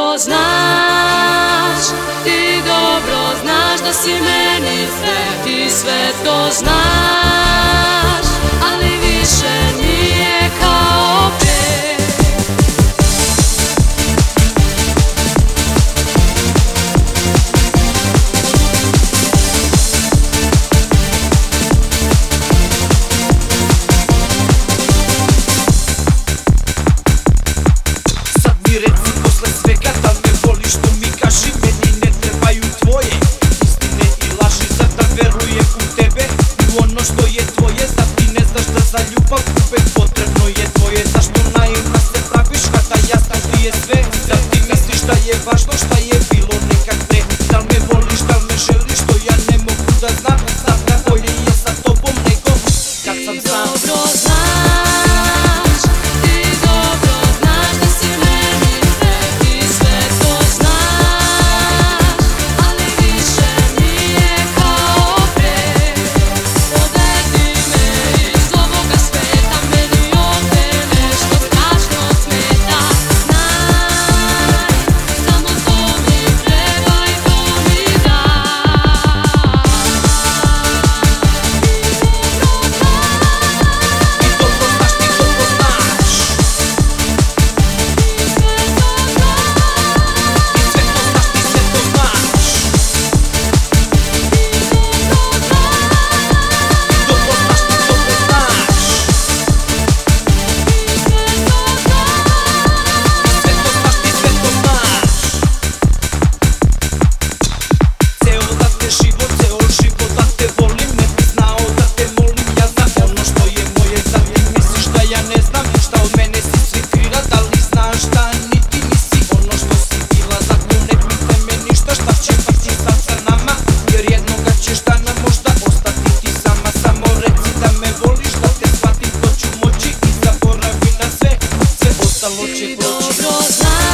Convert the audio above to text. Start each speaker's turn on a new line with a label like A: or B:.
A: dobro znaš, ti dobro znaš da si meni sve, ti sve to znaš, ali više nije kao pre.
B: Za ljubav uvek potrebno je tvoje. Zašto naivna se praviš kada ja znam ti je sve? Da ti misliš da je važno šta je bilo nekad pre? Da li me voliš, da li me želiš, to ja ne mogu da znam. Znam da bolje je sa tobom nego kad sam sam.
A: Dobro znaš, ti dobro znaš da si meni sve, ti sve to znaš, ali više nije kao pre. Odvedi me iz ovoga sveta, meni ovde nešto strašno smeta. Znaj, samo to mi treba i to mi daj. Dobro znaš.